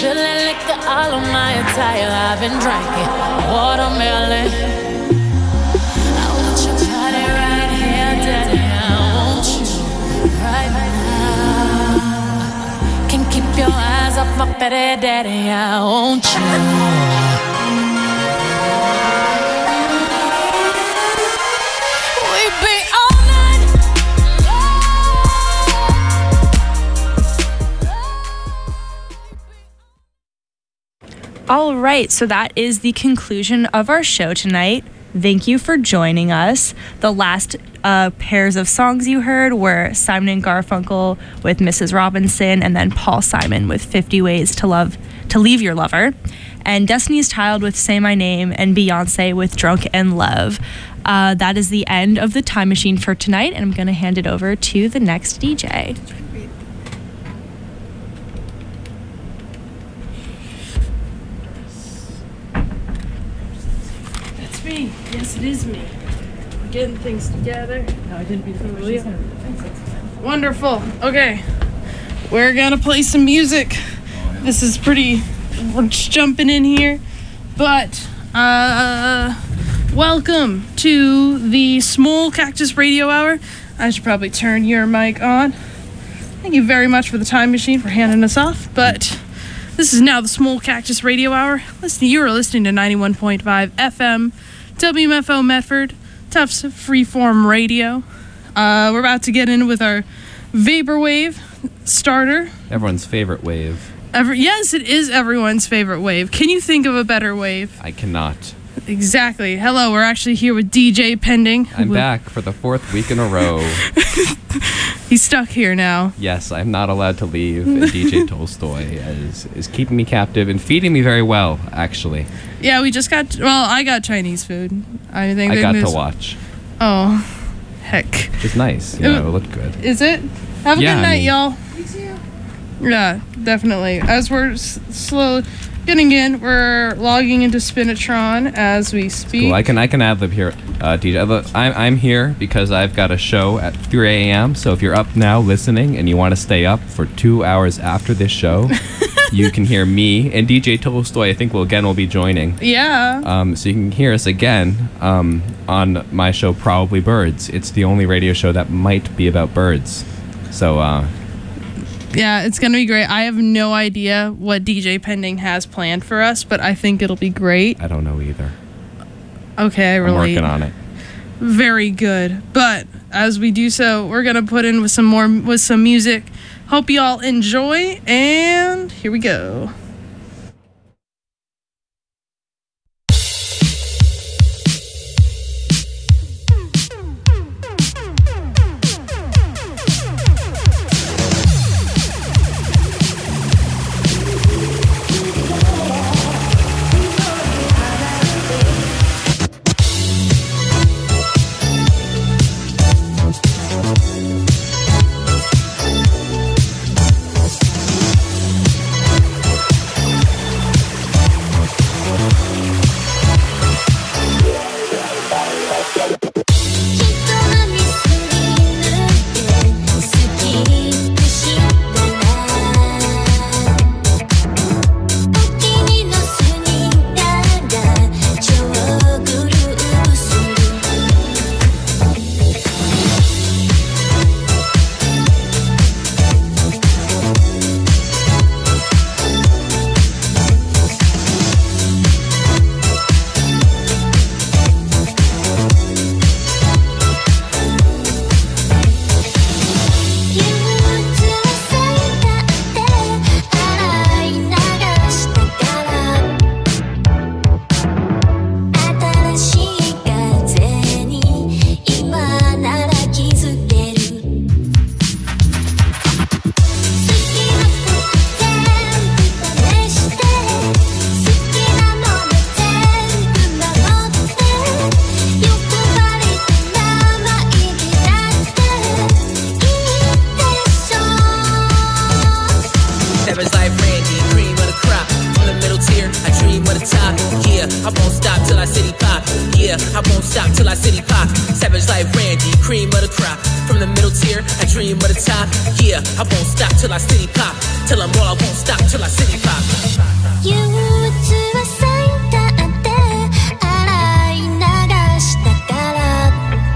Spilling liquor all on my attire. I've been drinking watermelon. I want your body right here, daddy. I want you right now. Can't keep your eyes off my petty daddy. I want you. All right, so that is the conclusion of our show tonight. Thank you for joining us. The last pairs of songs you heard were Simon and Garfunkel with Mrs. Robinson, and then Paul Simon with 50 Ways to Leave Your Lover, and Destiny's Child with Say My Name, and Beyonce with Drunk in Love. That is the end of the Time Machine for tonight, and I'm going to hand it over to the next DJ. Me. Yes, it is me. I'm getting things together. No, I didn't mean to. Wonderful. Okay. We're gonna play some music. This is pretty, we're just jumping in here. But welcome to the Small Cactus Radio Hour. I should probably turn your mic on. Thank you very much for the Time Machine for handing us off. But this is now the Small Cactus Radio Hour. You are listening to 91.5 FM, WMFO Medford, Tufts Freeform Radio. We're about to get in with our Vaporwave starter. Everyone's favorite wave. Yes, it is everyone's favorite wave. Can you think of a better wave? I cannot. Exactly. Hello, we're actually here with DJ Pending. I'm back for the 4th week in a row. He's stuck here now. Yes, I'm not allowed to leave. And DJ Tolstoy is keeping me captive and feeding me very well, actually. Yeah, I got Chinese food. I got to watch. Oh, heck. It's nice. Yeah, it looked good. Is it? Have a good night, y'all. You too. Yeah, definitely. As we're slow getting in, we're logging into Spinatron as we speak. Cool. I can ad-lib here, DJ. Look, I'm here because I've got a show at 3 a.m. So if you're up now listening and you want to stay up for 2 hours after this show, you can hear me and DJ Tolstoy. I think we'll be joining. Yeah. So you can hear us again on my show, Probably Birds. It's the only radio show that might be about birds. So. Yeah, it's going to be great. I have no idea what DJ Pending has planned for us, but I think it'll be great. I don't know either. Okay, I'm working on it. Very good. But as we do so, we're going to put in with some music. Hope you all enjoy, and here we go. Yeah, I won't stop till I city pop. Savage like Randy, cream of the crop. From the middle tier, I dream of the top. Yeah, I won't stop till I city pop. Till I'm all, I won't stop till I city pop. 憂鬱は咲いたって洗い流したから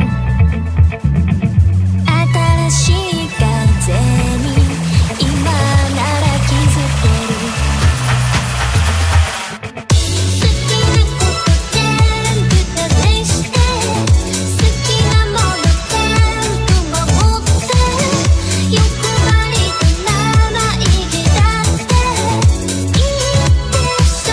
新しい風に今なら気づける好きなこと全部試して好きなもの全部守って欲張りと生意気だっていいでしょ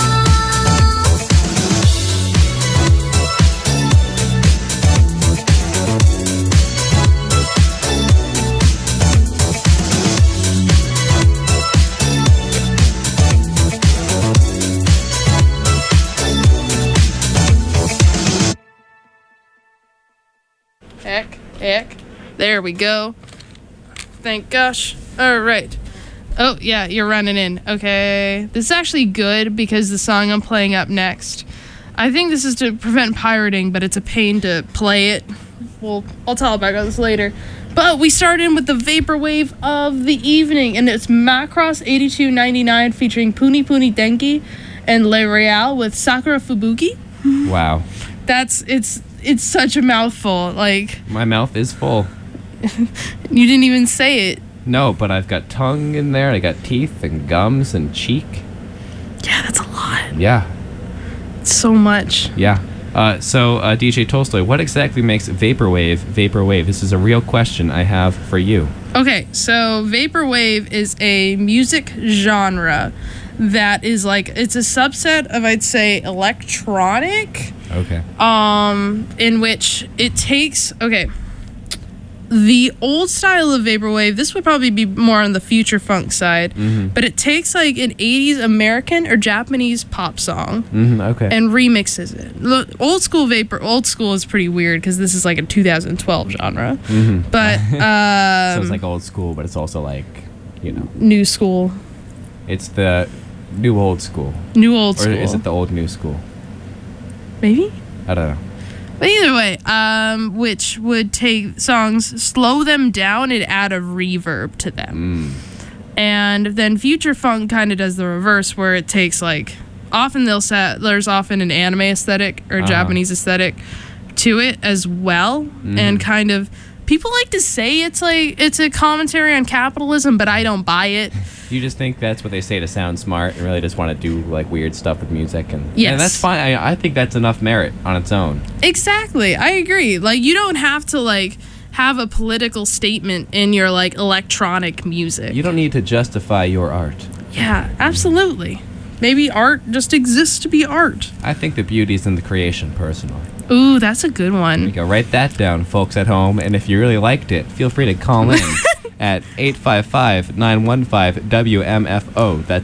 Heck. There we go. Thank gosh. All right. Oh, yeah, you're running in. Okay. This is actually good because the song I'm playing up next, I think this is to prevent pirating, but it's a pain to play it. Well, I'll tell about this later. But we start in with the vaporwave of the evening, and it's Macross 8299 featuring Puni Puni Denki and Le Real with Sakura Fubuki. Wow. It's such a mouthful. Like, My mouth is full. you didn't even say it. No, but I've got tongue in there. I got teeth and gums and cheek. Yeah, that's a lot. Yeah. It's so much. Yeah. So, DJ Tolstoy, what exactly makes vaporwave? This is a real question I have for you. Okay, so vaporwave is a music genre that is like, it's a subset of, I'd say, electronic. Okay. In which it takes, okay, the old style of vaporwave, this would probably be more on the future funk side, but it takes like an 80s American or Japanese pop song Okay. and remixes it. Look, old school is pretty weird because this is like a 2012 genre, but so it's like old school, but it's also like, new school. it's the new old school. New old Or school. is it the old new school? Maybe? I don't know. But either way, which would take songs, slow them down, and add a reverb to them. And then future funk kind of does the reverse, where it takes like, there's often an anime aesthetic or Japanese aesthetic to it as well, and kind of, people like to say it's a commentary on capitalism, but I don't buy it. You just think that's what they say to sound smart and really just want to do like weird stuff with music and Yes. and that's fine. I think that's enough merit on its own. Exactly. I agree. Like, you don't have to like have a political statement in your like electronic music. You don't need to justify your art. Yeah, absolutely. Maybe art just exists to be art. I think the beauty's in the creation, personally. Ooh, that's a good There you one. go. Write that down, folks at home. And if you really liked it, feel free to call in at 855-915-WMFO. That's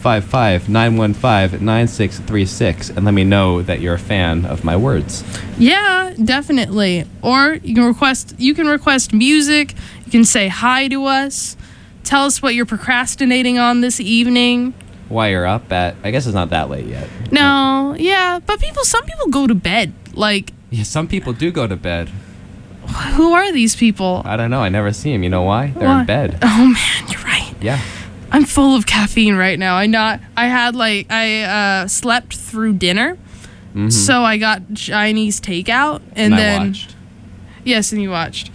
855-915-9636. And let me know that you're a fan of my words. Yeah, definitely. Or you can request music. You can say hi to us. Tell us what you're procrastinating on this evening. While you're up at, I guess it's not that late yet. No, yeah, but some people go to bed. Like, Yeah, some people do go to bed. who are these people? I don't know. I never see them. You know why? They're Why? in bed. Oh man, you're right. Yeah. I'm full of caffeine right now. I slept through dinner, so I got Chinese takeout, and I then watched. yes, and you watched.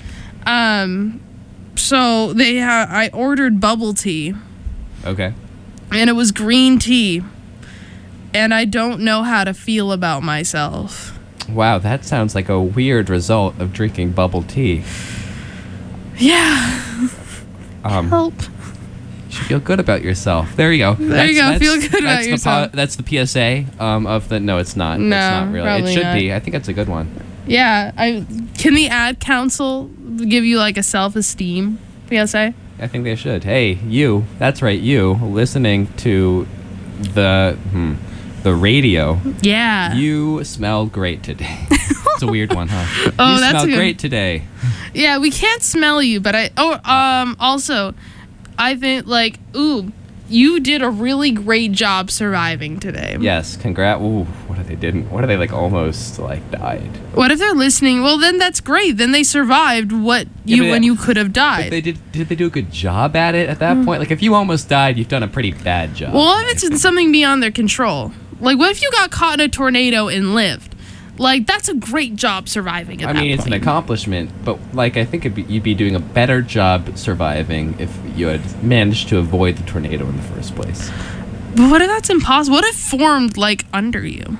So I ordered bubble tea, Okay. and it was green tea, and I don't know how to feel about myself. Wow, that sounds like a weird result of drinking bubble tea. Yeah, help. You should feel good about yourself. There you go. There you go. Feel good about that's yourself. That's the PSA of the. No, it's not. No, it's not really. It probably should not. be. I think that's a good one. Yeah, can the ad council give you like a self-esteem PSA? I think they should. Hey, you. That's right, you listening to the radio. Yeah. You smell great today. It's a weird one, huh? Oh, you that's smell a good- great today. Yeah, we can't smell you, but also, I think like, you did a really great job surviving today. Yes, congrats. Ooh, what if they didn't? What if they like almost like died? What if they're listening? Well, then that's great. Then they survived but when you could have But died. did they do a good job at it at that point? Like if you almost died, you've done a pretty bad job. Well, what if it's something beyond their control? Like, what if you got caught in a tornado and lived? Like, that's a great job surviving at I that mean, it's an point. accomplishment, but like I think you'd be doing a better job surviving if you had managed to avoid the tornado in the first place. But what if that's impossible? What if formed, like, under you?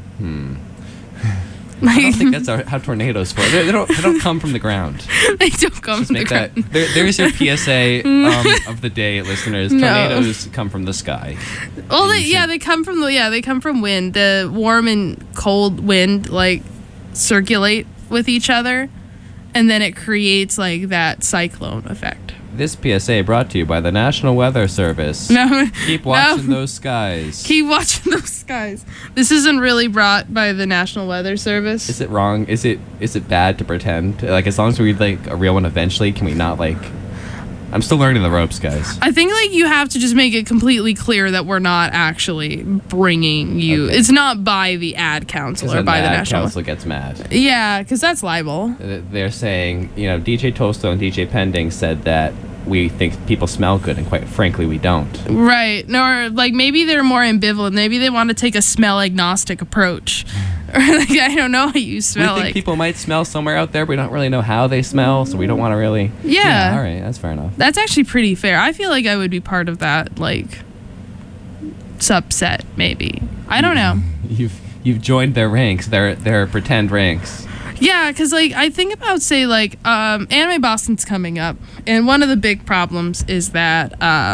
I don't think that's how tornadoes form. They don't come from the ground. They don't come Just from the make that. ground. There's your PSA of the day, listeners. No. Tornadoes come from the sky. Well, they come from wind. The warm and cold wind, like, circulate with each other, and then it creates, like, that cyclone effect. This PSA brought to you by the National Weather Service. No, Keep watching those skies. Keep watching those skies. This isn't really brought by the National Weather Service. Is it wrong? Is it bad to pretend? Like, as long as we read like a real one eventually, can we not like? I'm still learning the ropes, guys. I think like you have to just make it completely clear that we're not actually bringing you. Okay. It's not by the ad council or Then by the ad national. council gets mad. Yeah, because that's libel. They're saying, DJ Toasto and DJ Pending said that we think people smell good, and quite frankly, we don't. Right. Or like maybe they're more ambivalent. Maybe they want to take a smell agnostic approach. Or like I don't know how you We smell think like. people might smell somewhere out there, but we don't really know how they smell, so we don't want to really. Yeah. All right, that's fair enough. That's actually pretty fair. I feel like I would be part of that like subset maybe. I don't know. You've joined their ranks, their pretend ranks. Yeah, because like I think about say like Anime Boston's coming up, and one of the big problems is that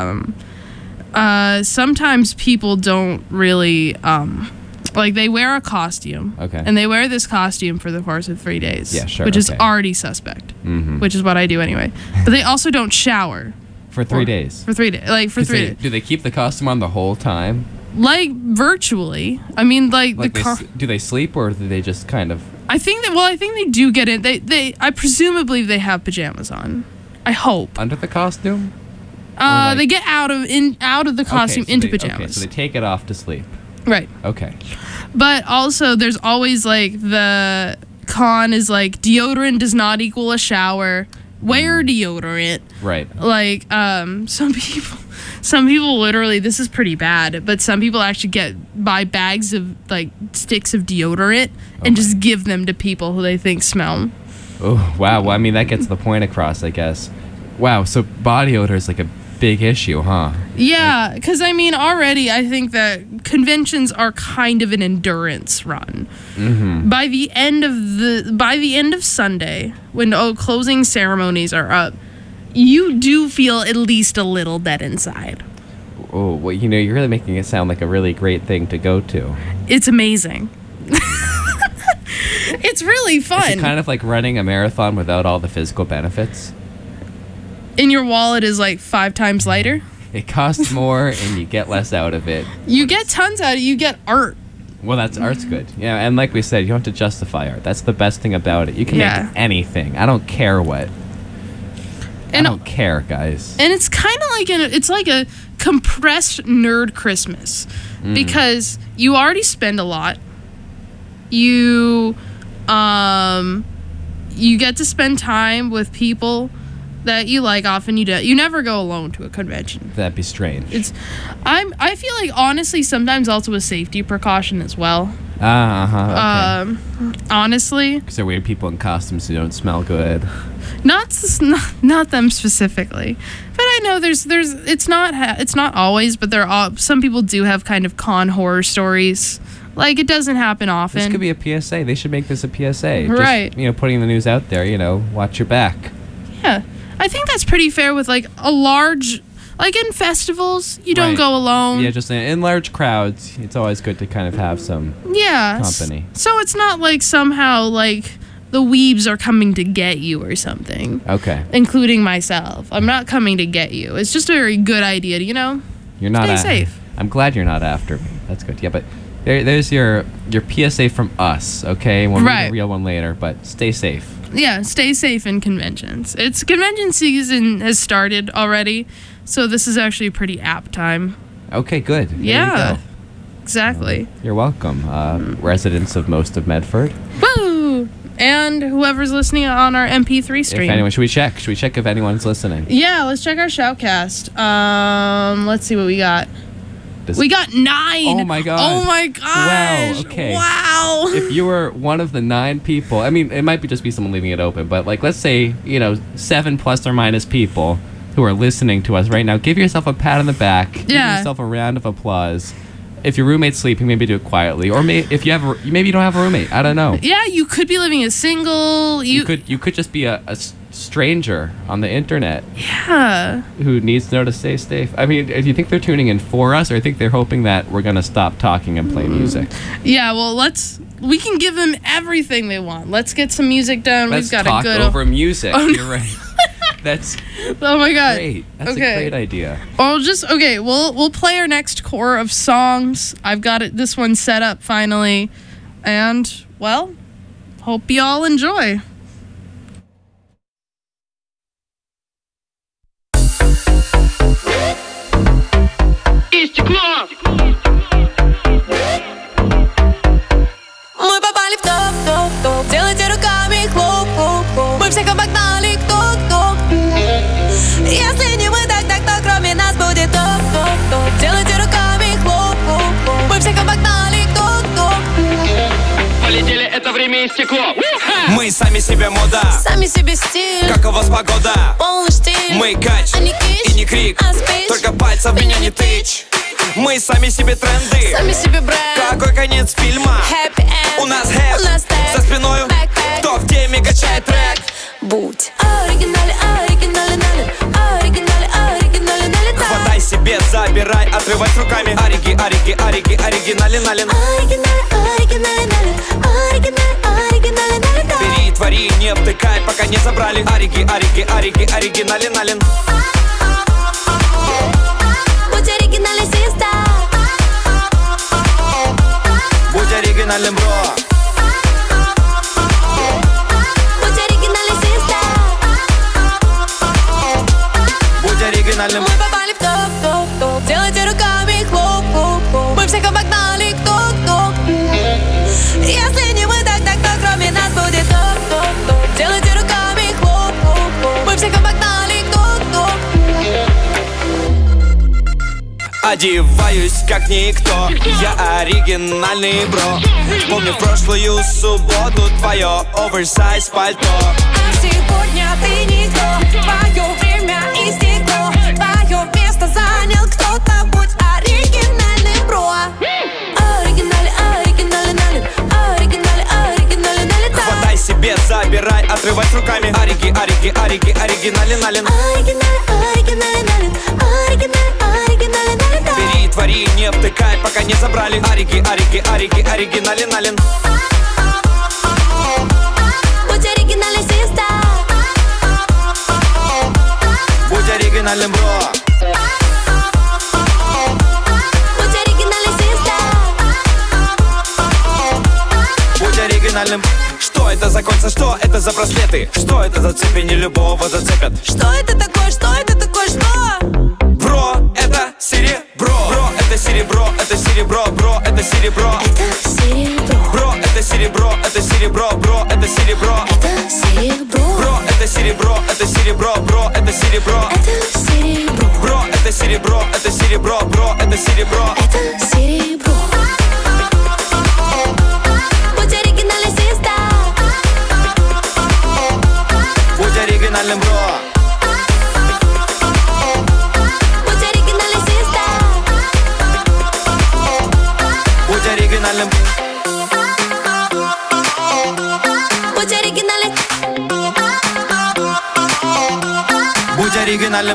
sometimes people don't really like they wear a costume, Okay. and they wear this costume for the course of 3 days, Yeah, sure, which is okay. already suspect, Mm-hmm. which is what I do anyway. But they also don't shower For 3 days. for 3 days, like for 3 days, Do they keep the costume on the whole time? like virtually. I mean, like Like the car. do they sleep, or do they just kind of? I think they do get it. I presumably they have pajamas on. I hope. Under the costume? like- They get out of the costume Okay, so into Okay, pajamas. so they take it off to sleep. Right. Okay. But also there's always like the con is like deodorant does not equal a shower. Wear deodorant. Right. Like some people literally, this is pretty bad, but some people actually buy bags of like sticks of deodorant and just give them to people who they think smell. Oh, wow. Well, I mean, that gets the point across, I guess. Wow. So body odor is like a big issue, huh? Yeah, because I mean, already I think that conventions are kind of an endurance run. Mm-hmm. By the end of Sunday, when closing ceremonies are up, you do feel at least a little dead inside. Oh, well, you're really making it sound like a really great thing to go to. It's amazing. It's really Is fun. it kind of like running a marathon without all the physical benefits? And your wallet is like 5 times lighter. It costs more and you get less out of it. You get tons out of it. You get art. Well, art's good. Yeah, and like we said, you don't have to justify art. That's the best thing about it. You can Yeah. make anything. I don't care what. And I don't care, guys. And it's kind of like it's like a compressed nerd Christmas because you already spend a lot. You get to spend time with people that you like. Often you never go alone to a convention. That'd be strange. I feel like honestly sometimes also a safety precaution as well. Okay. Honestly, Because they're weird people in costumes who don't smell good. not them specifically, but I know there's it's not always, but some people do have kind of con horror stories. Like it doesn't happen often. This could be a PSA. They should make this a PSA. Right. Just, putting the news out there, watch your back. Yeah, I think that's pretty fair with like a large, like in festivals, you don't Right. go alone. Yeah, just in large crowds, it's always good to kind of have some Yeah. company. So it's not like somehow like the weebs are coming to get you or something, Okay. including myself. I'm not coming to get you. It's just a very good idea to, You're not stay safe. I'm glad you're not after me. That's good. Yeah, but there's your PSA from us, okay? We'll read Right. a real one later, but stay safe. Yeah, stay safe in conventions. It's convention season has started already, so this is actually a pretty apt time. Okay, good. There you Yeah, go. exactly. You're welcome, residents of most of Medford. Woo! And whoever's listening on our MP3 stream. If anyone, should we check? Should we check if anyone's listening? Yeah, let's check our shoutcast. Let's see what we got. Does- We got 9. Oh my God. Oh my gosh. Wow, okay. Wow. If you were one of the 9 people, I mean, it might be just be someone leaving it open, but like, let's say, 7 plus or minus people who are listening to us right now, give yourself a pat on the back. Give Yeah. yourself a round of applause. If your roommate's sleeping, maybe do it quietly, or if you have, maybe you don't have a roommate. I don't know. Yeah, you could be living as single. You could just be a stranger on the internet Yeah. who needs to know to stay safe. I mean, do you think they're tuning in for us, or do you think they're hoping that we're gonna stop talking and play music? Yeah, well, we can give them everything they want. Let's get some music done. Let's We've got talk a good over music. Oh, no. You're right. That's Oh my god. great. That's Okay. a great idea. We'll play our next core of songs. I've got this one set up finally. And well, hope you all enjoy. Мы попали в топ-топ-топ. Делайте руками хлоп-хлоп-хлоп. Мы всех обогнали, кто-кто. Если не мы, так кто кроме нас будет топ-топ-топ. Делайте руками хлоп-хлоп-хлоп. Мы всех обогнали, кто-кто. Полетели, это время и стекло. Мы сами себе мода, Сами себе стиль, как у вас погода? полный штиль. Мы кач А не кич, и не крик, а спич. только пальцем меня не тычь. Мы сами себе тренды, Сами себе бренд. какой конец фильма? Happy end. У нас хэп, У нас тэп. за спиною Бэкпэк. кто в теме качает трек. Будь оригинале, оригинале, оригинале, Хватай себе, забирай, отрывай с руками. Ориги, ориги, ориги, оригинален. Бери, твори, не втыкай, пока не забрали. Ориги, ориги, ориги, оригинален. Будь оригинален, систа. Будь оригинален, бро. Будь оригинален, систа. Будь оригинален. Мы попали в топ-топ-топ. Делайте руками хлоп-хлоп-хлоп. Мы всех обогнали, кто-кто. Если не мы, так кто кроме нас будет топ-топ-топ. Делайте руками хлоп-хлоп-хлоп. Мы всех обогнали, кто-кто. Одеваюсь как никто, я оригинальный бро. Помню прошлую субботу твое оверсайз пальто. А сегодня ты никто. Твое время истекло. Твое место занял кто-то. Будь оригинальным, бро. Оригинале, оригинале, оригинале. Хватай себе, забирай, отрывай с руками. Ориги, ориги, ориги, оригинален. Бери, твори, не втыкай, пока не забрали. Ориги, ориги, ориги, оригинален. Будь оригинален, систа. Будь оригинален, бро. Будь оригинален, систа. Будь оригинальным. Что это за кольца, что это за браслеты? Что это за цепи, не любого зацепят? Что это такое, что? Бро, это серебро. Бро, это серебро, это серебро. Бро, это серебро. Это серебро. Бро, это серебро, это серебро. Бро, это серебро. Это серебро. Бро, это серебро, это серебро. Бро, это серебро. Это серебро. Бро, это серебро, это серебро. Бро, это серебро. Это серебро. Будь оригинален, систа. Будь оригинальным, бро. Будь оригинален, систа. Будь оригинальным. Будь оригинален. Будь оригинальным.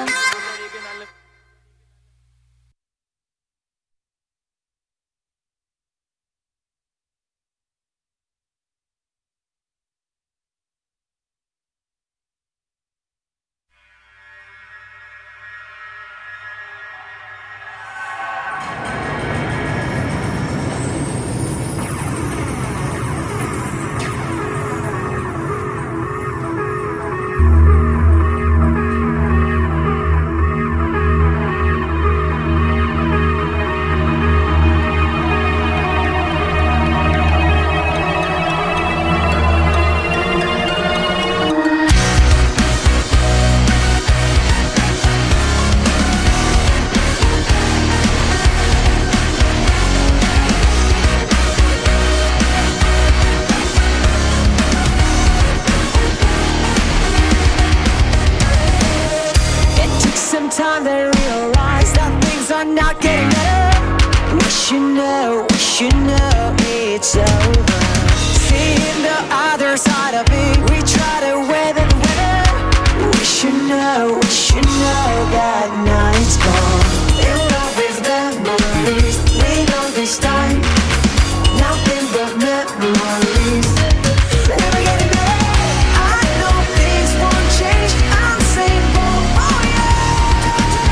should know it's over. Seeing the other side of it, we try to weather the weather. We should know that night's gone. In love with memories, we know this time. Nothing but memories. Never getting better. I know things won't change. I'm saying, oh yeah.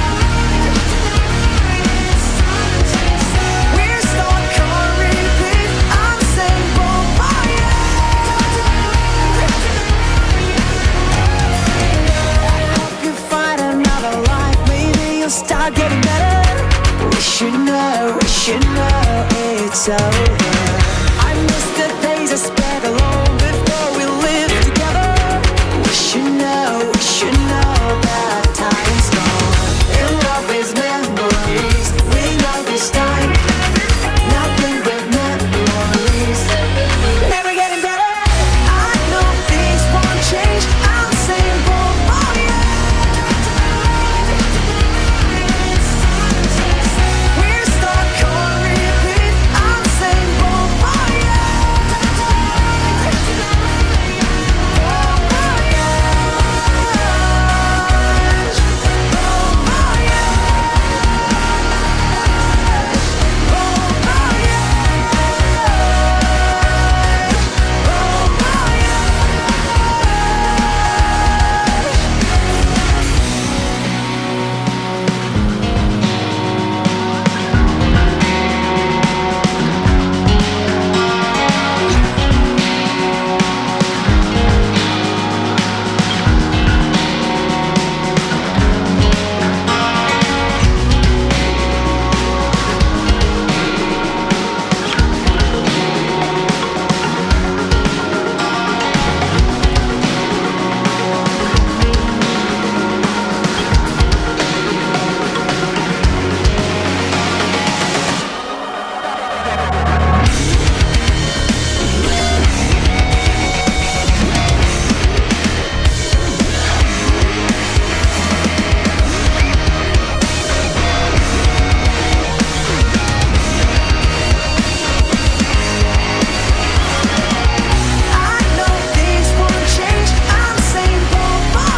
We're stuck on repeat. I'm saying, oh yeah. I hope you find another life. Maybe you'll start getting better. We should know it's over. I miss the days I spent alone before we lived together. We should know that time's gone. In love is memories, we know this time. Nothing but memories. Never getting better. I know things won't change. I'm saying, oh yeah. We're stuck on repeat. I'm saying, oh yeah. I know things won't change. I'm saying, oh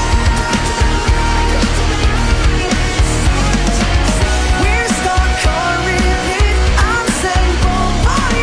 yeah. We're stuck on repeat. I'm saying, oh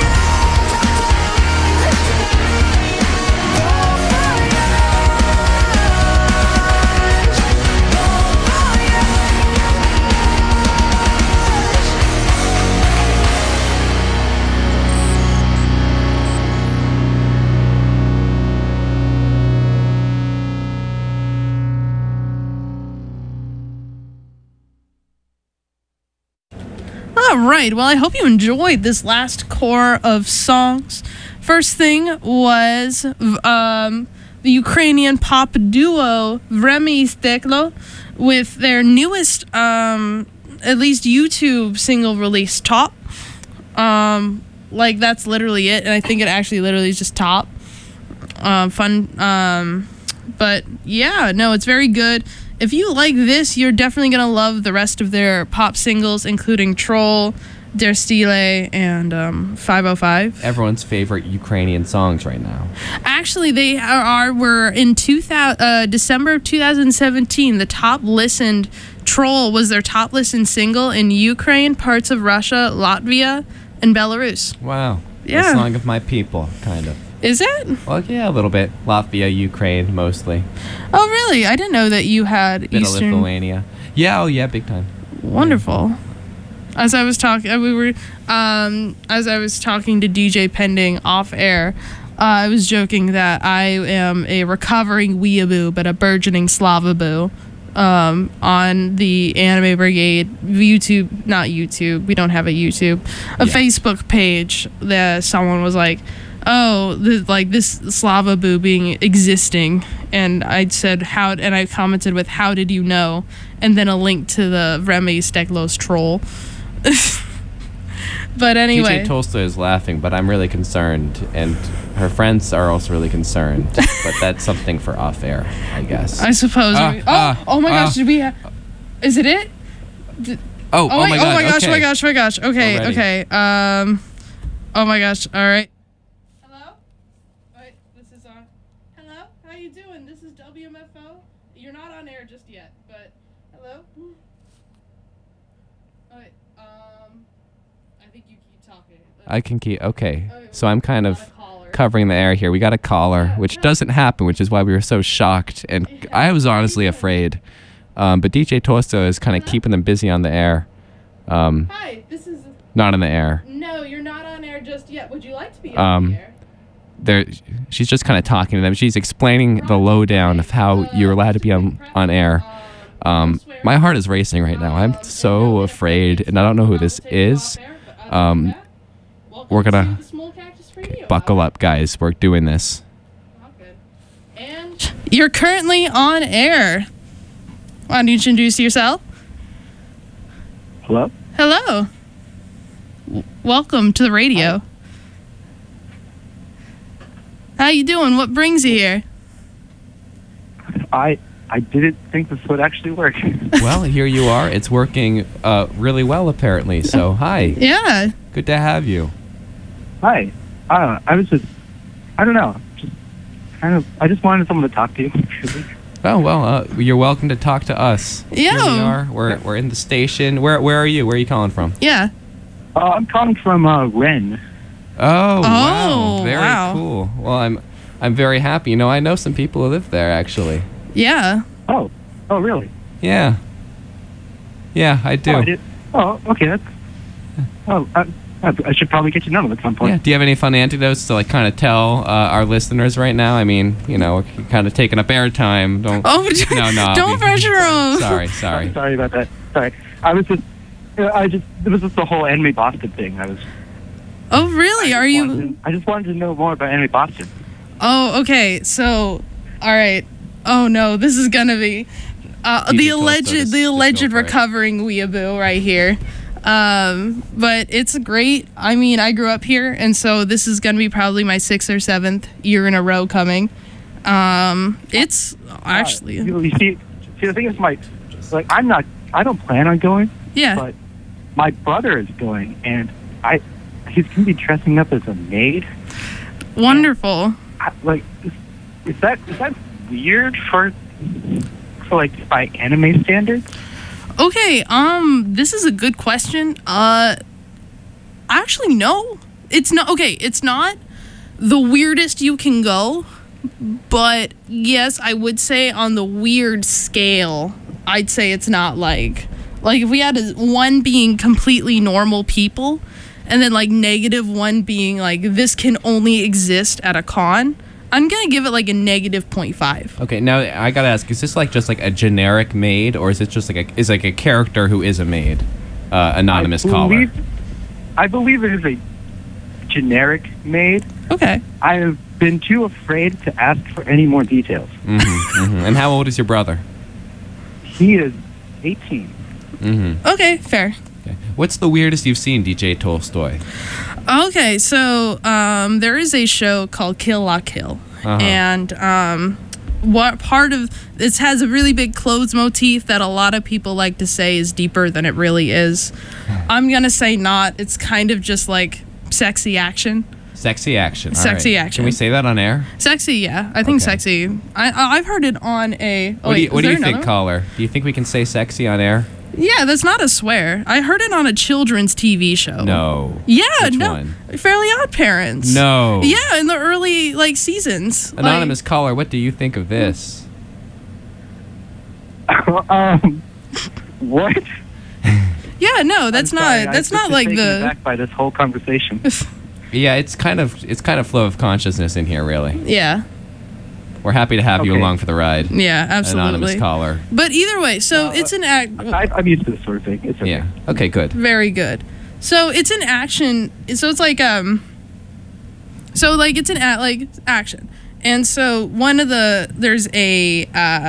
All right. Well, I hope you enjoyed this last core of songs. First thing was the Ukrainian pop duo Vremy Steklo with their newest, at least YouTube single release, Top. Like that's literally it, and I think it actually literally is just Top. Fun. But yeah, no, it's very good. If you like this, you're definitely gonna love the rest of their pop singles, including Troll, Der Stile, and 505. Everyone's favorite Ukrainian songs right now. Actually, they were in December of 2017. The top listened Troll was their top listened single in Ukraine, parts of Russia, Latvia, and Belarus. Wow. Yeah. The song of my people, kind of. Is it? Well, yeah, a little bit. Latvia, Ukraine, mostly. Oh, really? I didn't know that you had Bit Eastern. of Lithuania. Yeah, oh yeah, big time. Wonderful. As I was talking, as I was talking to DJ Pending off air, I was joking that I am a recovering weeaboo, but a burgeoning Slavaboo. On the Anime Brigade YouTube, not YouTube. We don't have a YouTube, Facebook page. That someone was like, "Oh, this Slavaboo being existing," and I said how, and I commented with "How did you know?" and then a link to the Vremy Steklo's troll. But anyway, DJ Tolstoy is laughing, but I'm really concerned, and her friends are also really concerned. But that's something for off air, I guess. I suppose. Oh my gosh! Did we? Is it it? Oh my gosh! Oh my gosh! Okay. Already. Okay. Oh my gosh. All right. Hello? Wait, this is on. Hello? How you doing? This is WMFO. You're not on air just yet, but hello? Wait, I think you keep talking. I can keep. Okay. So I'm kind of covering the air here. We got a caller, which doesn't happen, which is why we were so shocked. And I was honestly afraid. But DJ Toasto is kind of keeping them busy on the air. Hi, this is... Not on the air. No, you're not on air just yet. Would you like to be on the air? She's just kind of talking to them. She's explaining the lowdown of how you're allowed to be on air. My heart is racing right now. I'm so afraid, and I don't know who this is. We're gonna buckle up, guys. We're doing this. And you're currently on air. Why don't you introduce yourself? Hello? Hello. Welcome to the radio. How you doing? What brings you here? I didn't think this would actually work. Well, here you are. It's working really well, apparently. So, hi. Yeah. Good to have you. Hi. I was just, I don't know, just kind of, I just wanted someone to talk to. Oh, well, you're welcome to talk to us. Yeah. Here we are. We're in the station. Where are you? Where are you calling from? Yeah. I'm calling from Ren. Oh, wow. Very wow. cool. Well, I'm very happy. You know, I know some people who live there, actually. Yeah. Oh, really? Yeah. Yeah, I do. Okay, that's... I should probably get your number at some point. Yeah. Do you have any fun anecdotes to, like, kind of tell our listeners right now? I mean, you know, we're kind of taking up airtime. Don't... No. Don't pressure them. Sorry. Sorry about that. Sorry. I was just... it was just the whole Anime Boston thing. Oh, really? Are you... I just wanted to know more about Anime Boston. Oh, okay. So, all right. Oh, no. This is going to be the alleged recovering weeaboo right here. But it's great. I mean, I grew up here, and so this is going to be probably my 6th or 7th year in a row coming. It's actually... You see, the thing is, I don't plan on going. Yeah. But my brother is going, and he's going to be dressing up as a maid. Wonderful. Is that weird for by anime standards? Okay, this is a good question. Actually, no. It's not. Okay, it's not the weirdest you can go, but yes, I would say on the weird scale, I'd say it's not like if we had 1 being completely normal people, and then like -1 being like this can only exist at a con. I'm gonna give it like a -0.5. Okay, now I gotta ask: is this just like a generic maid, or is it just like a character who is a maid, anonymous caller? I believe it is a generic maid. Okay. I have been too afraid to ask for any more details. And how old is your brother? He is 18. Okay, fair. Okay. What's the weirdest you've seen, DJ Tolstoy? Okay, so there is a show called Kill La Kill, and what part of this has a really big clothes motif that a lot of people like to say is deeper than it really is. I'm gonna say not. It's kind of just like sexy action. Sexy action. All Sexy right. action. Can we say that on air? Sexy, yeah. I think sexy. I've heard it on a... What do you think, caller? Do you think we can say sexy on air? Yeah, that's not a swear. I heard it on a children's TV show. No. Yeah, Which no. one? Fairly Odd Parents. No. Yeah, in the early seasons. Anonymous caller, what do you think of this? What? Yeah, no, that's not. That's not like the. Back by this whole conversation. Yeah, it's kind of flow of consciousness in here, really. Yeah. We're happy to have you along for the ride. Yeah, absolutely. Anonymous caller. But either way, so it's an act. I'm used to this sort of thing. It's okay. Yeah. Okay. Good. Very good. So it's an action. So it's like So like it's an action, and so there's a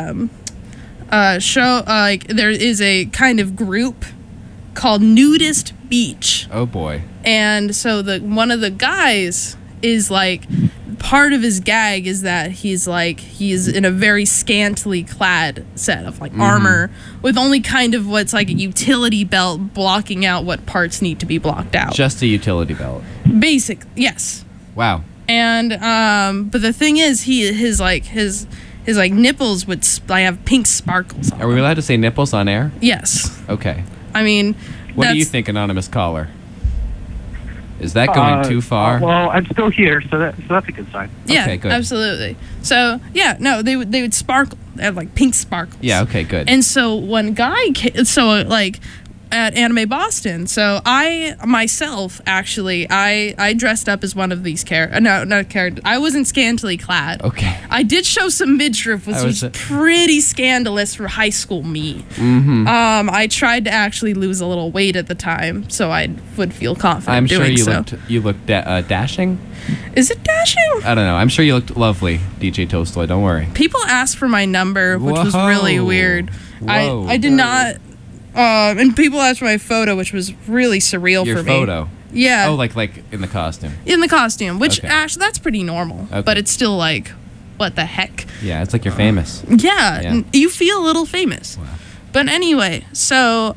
show there is a kind of group called Nudist Beach. Oh boy. And so one of the guys is like, part of his gag is that he's in a very scantily clad set of armor with only kind of what's like a utility belt blocking out what parts need to be blocked out. Just a utility belt. Basic, yes. Wow. And but the thing is, his nipples would have pink sparkles on Are we allowed to say nipples on air? Yes. Okay. I mean, What do you that's- think, anonymous caller? Is that going too far? Well, I'm still here, so that's a good sign. Yeah, Okay, good. absolutely. So yeah, no, they would sparkle. They have like pink sparkles. Yeah, okay, good. And so one guy, like at Anime Boston, so I myself actually I dressed up as one of these characters. No, not characters. I wasn't scantily clad. Okay. I did show some midriff, which I was was- pretty scandalous for high school me. Mm-hmm. I tried to actually lose a little weight at the time, so I would feel confident I'm sure doing you so. looked dashing. Is it dashing? I don't know. I'm sure you looked lovely, DJ Tolstoy. Don't worry. People asked for my number, which was really Whoa. weird. Whoa. I did not. And people asked for my photo, which was really surreal Your for me. photo. Yeah. Oh, like in the costume. In the costume, which Okay. actually that's pretty normal, Okay. but it's still like, what the heck? Yeah, it's like you're famous. Yeah, Yeah. you feel a little famous. Wow. But anyway, so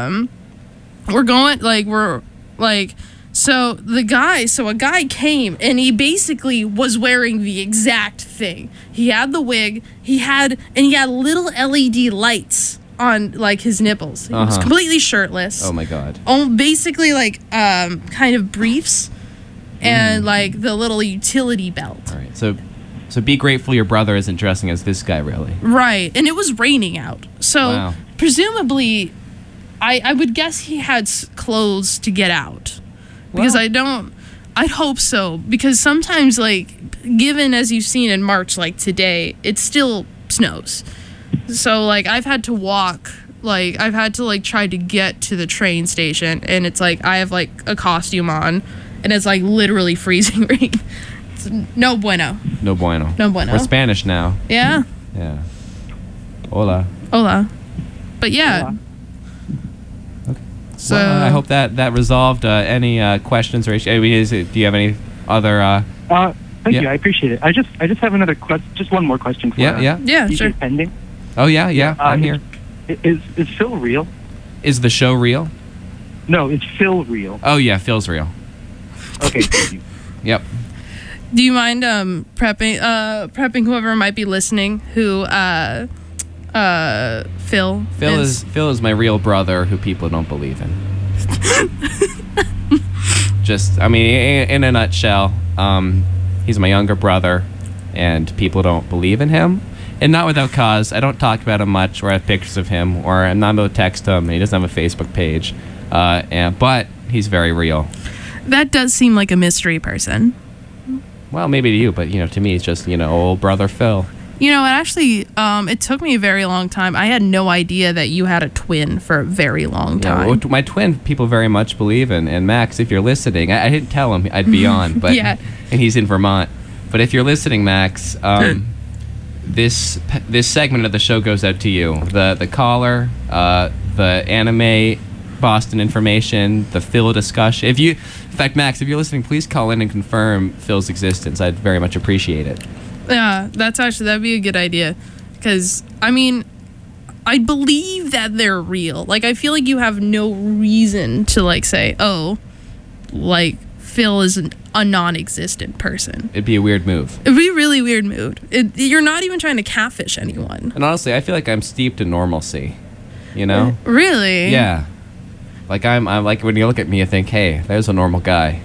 so a guy came and he basically was wearing the exact thing. He had the wig, he had little LED lights on like his nipples. He was Uh-huh. completely shirtless. Oh my God. Basically like kind of briefs and like the little utility belt. All right. So be grateful your brother isn't dressing as this guy, really. Right, and it was raining out, so Wow. presumably, I would guess he had clothes to get out, because Well- I'd hope so, because sometimes, like, given as you've seen in March, like today, it still snows, so like I've had to walk, like I've had to like try to get to the train station, and it's like I have like a costume on, and it's like literally freezing rain. It's no bueno. No bueno. No bueno. We're Spanish now. Yeah. Yeah. Hola. Hola. But yeah. Hola. Okay. So Well, I hope that resolved any questions or issues. I mean, do you have any other? Thank Yeah. you. I appreciate it. I just have another question. Just one more question for Yeah, yeah. Yeah, DJ sure. Pending. Oh yeah. I'm here. Is Phil real? Is the show real? No, is Phil real? Oh yeah, Phil's real. Okay, thank you. Yep. Do you mind prepping whoever might be listening who Phil Phil is my real brother who people don't believe in. Just, I mean, in a nutshell, he's my younger brother, and people don't believe in him. And not without cause. I don't talk about him much, or have pictures of him, or I'm not able to text him. And he doesn't have a Facebook page, but he's very real. That does seem like a mystery person. Well, maybe to you, but to me, it's just old brother Phil. You know, actually, it took me a very long time. I had no idea that you had a twin for a very long Yeah, time. well, my twin, people very much believe in. And Max, if you're listening, I didn't tell him I'd be on, but Yeah. and he's in Vermont. But if you're listening, Max, this segment of the show goes out to you. The caller, the Anime Boston information, the Phil discussion. In fact, Max, if you're listening, please call in and confirm Phil's existence. I'd very much appreciate it. Yeah, that'd be a good idea. Because, I mean, I believe that they're real. Like, I feel like you have no reason to, like, say, oh, like, Phil is a non-existent person. It'd be a weird move. It'd be a really weird move. You're not even trying to catfish anyone. And honestly, I feel like I'm steeped in normalcy. Really? Yeah. Like I'm like when you look at me, you think, hey, there's a normal guy.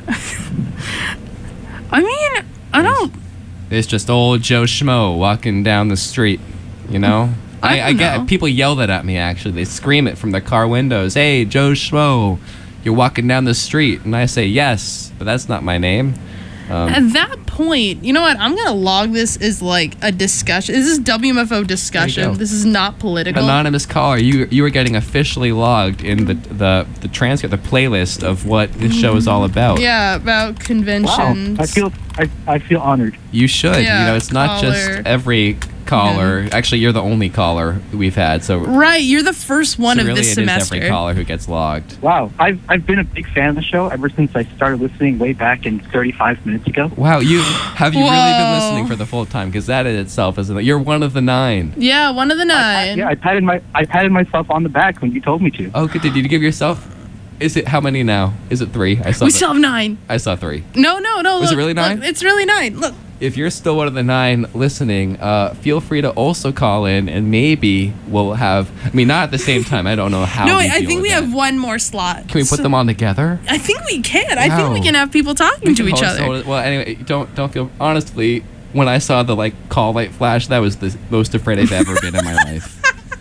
I mean, I don't... There's just old Joe Schmo walking down the street, I don't get know. people yell that at me. Actually, they scream it from their car windows. Hey, Joe Schmo, you're walking down the street, and I say yes, but that's not my name. At that point, you know what? I'm gonna log this as like a discussion. This is WMFO discussion. go. This is not political. Anonymous caller, you are getting officially logged in the transcript, the playlist of what this show is all about. Yeah, about Wow, conventions. I feel honored. You should. Yeah, It's not just caller. every caller. Actually, you're the only caller we've had. So Right, you're the first one so of really this it semester. is every caller who gets logged. Wow, I've been a big fan of the show ever since I started listening way back in 35 minutes ago. Wow, have you really been Whoa. listening for the full time? Because that in itself is you're one of the 9. Yeah, one of the 9. I patted myself on the back when you told me to. Oh, good. Did you give yourself Is it how many now? Is it 3? I saw. We still have 9. I saw 3. No. Was it look, really 9? Look, it's really 9. Look. If you're still one of the 9 listening, feel free to also call in, and maybe we'll have. I mean, not at the same time. I don't know how. No, we I deal think with we that. have one more slot. Can we put them on together? I think we can. I think we Wow. can have people talking to each other. Well, anyway, don't feel. Honestly, when I saw the call light flash, that was the most afraid I've ever been in my life.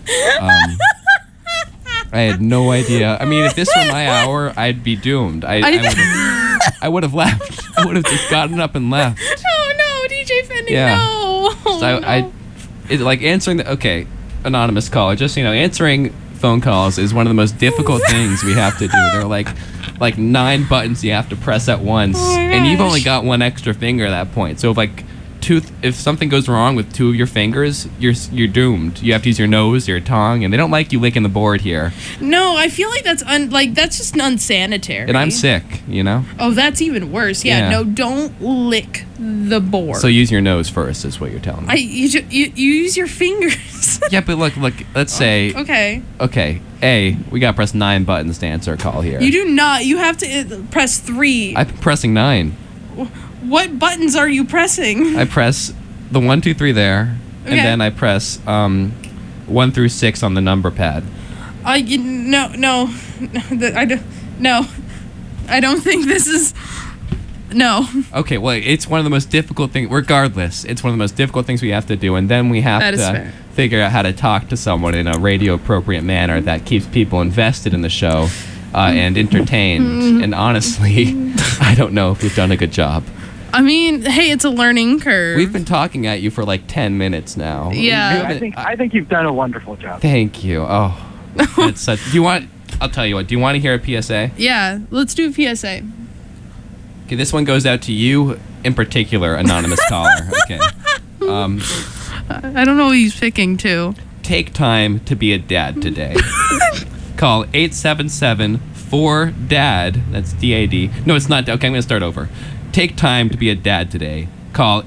I had no idea. I mean, if this were my hour, I'd be doomed. I would have left. I would have just gotten up and left. Oh no, DJ Fendi, Yeah. no. So answering the anonymous caller. Just answering phone calls is one of the most difficult things we have to do. There are like 9 buttons you have to press at once, and you've only got one extra finger at that point. So if something goes wrong with 2 of your fingers, you're doomed. You have to use your nose, your tongue, and they don't like you licking the board here. No, I feel like that's just unsanitary. And I'm sick, Oh, that's even worse. Yeah, Yeah. no, don't lick the board. So use your nose first, is what you're telling me. You use your fingers. Yeah, but look. Let's say. Okay. Okay. We gotta press 9 buttons to answer a call here. You do not. You have to press 3. I'm pressing 9. What buttons are you pressing? I press the 1, 2, 3 there, and Okay. then I press 1 through 6 on the number pad. No. I don't think this is. No. Okay, well, it's one of the most difficult things. Regardless, it's one of the most difficult things we have to do, and then we have That is to fair. figure out how to talk to someone in a radio-appropriate manner that keeps people invested in the show and entertained. And honestly, I don't know if we've done a good job. I mean, hey, it's a learning curve. We've been talking at you for like 10 minutes now. Yeah. I think you've done a wonderful job. Thank you. Oh, that's such. I'll tell you what. Do you want to hear a PSA? Yeah, let's do a PSA. Okay, this one goes out to you in particular, anonymous caller. Okay. I don't know who he's picking to. Take time to be a dad today. Call 877-4DAD. That's DAD. No, it's not. Okay, I'm going to start over. Take time to be a dad today. Call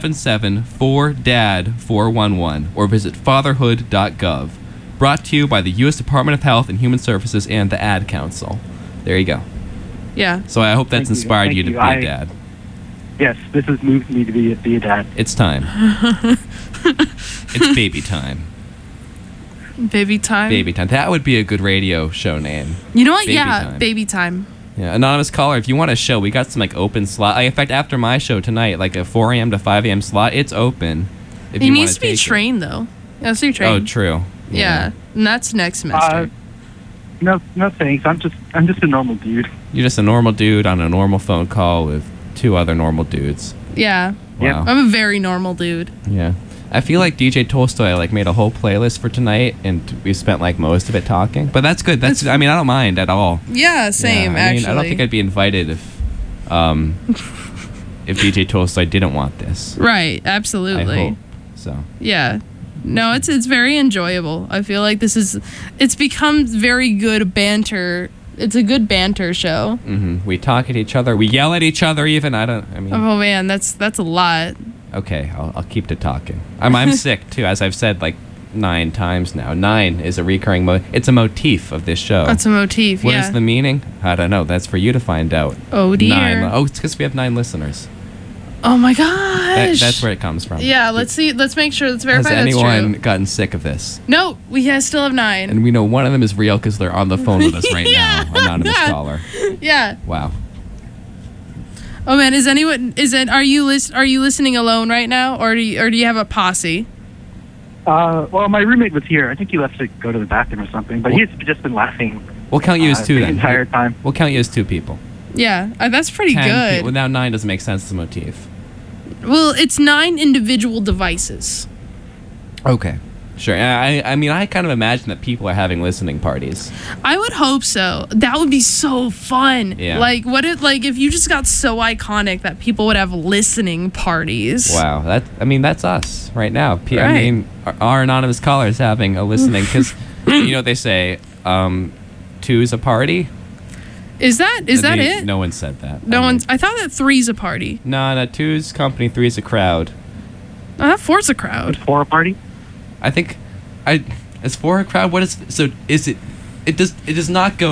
877-4DAD-411 or visit fatherhood.gov. Brought to you by the U.S. Department of Health and Human Services and the Ad Council. There you go. Yeah. So I hope that's Thank you. inspired Thank you to you. be a dad. Yes, this has moved me to be a dad. It's time. It's baby time. Baby time. Baby time. That would be a good radio show name. You know what? Baby Yeah, time. baby time. Yeah, anonymous caller, if you want a show, we got some open slot. In fact, after my show tonight, a 4 a.m. to 5 a.m. slot, it's open. If He you needs wanna to be take it. trained though. Yeah, so you're trained. Oh, true. Yeah, and that's next semester. No thanks. I'm just a normal dude. You're just a normal dude on a normal phone call with 2 other normal dudes. Yeah. Wow. I'm a very normal dude. Yeah. I feel like DJ Tolstoy made a whole playlist for tonight, and we spent most of it talking. But that's good. I don't mind at all. Yeah, same. Yeah, actually, I don't think I'd be invited if DJ Tolstoy didn't want this. Right. I Absolutely. hope so. Yeah. No, it's very enjoyable. I feel like it's become very good banter. It's a good banter show. We talk at each other. We yell at each other. Even Oh man, that's a lot. Okay, I'll keep to talking. I'm sick too, as I've said 9 times now. 9 is a recurring it's a motif of this show. That's a motif. What yeah. is the meaning? I don't know. That's for you to find out. Oh dear. 9. Oh, it's because we have 9 listeners. Oh my gosh. That's where it comes from. Yeah. Let's see. Let's make sure. Let's Has verify that's anyone true. gotten sick of this? No, we still have 9. And we know one of them is real because they're on the phone with us right Yeah. now. Anonymous caller. Yeah. Wow. Oh man, are you listening alone right now, or do you have a posse? Well, my roommate was here. I think he left to go to the bathroom or something, but he's just been laughing We'll count you as 2 the then. entire time. We'll count you as 2 people. Yeah, that's pretty 10 good. people. Now 9 doesn't make sense as a motif. Well, it's 9 individual devices. Okay. Sure. I mean, I kind of imagine that people are having listening parties. I would hope so. That would be so fun. Yeah. If you just got so iconic that people would have listening parties. Wow. That's us right now. I Right. mean, our anonymous caller is having a listening because you know what they say, 2's a party. Is that it? No one said that. No one's. I thought that 3's a party. No, 2's company, 3's a crowd. I thought 4's a crowd. 4 a party? I think is 4 a crowd? What is so? Is it? It does not go